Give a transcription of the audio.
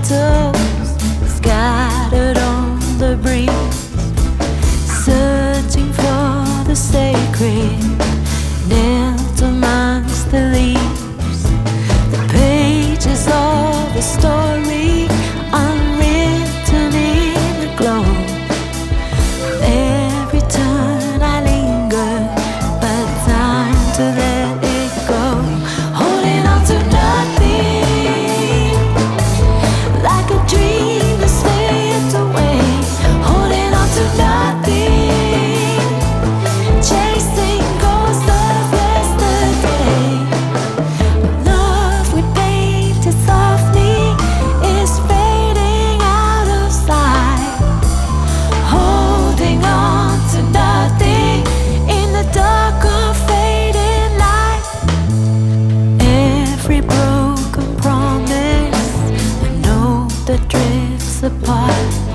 petals scattered on the breeze, searching for the sacred, knelt amongst the leaves. The pages of a story unwritten in the glow. Every turn I linger, but time to let it go. Holding on to nothing, like a dream that slipped away. Holding on to nothing, chasing ghosts of yesterday. Love we painted softly is fading out of sight. Holding on to nothing in the dark of fading light. Every broken promise, a note that drifts apart.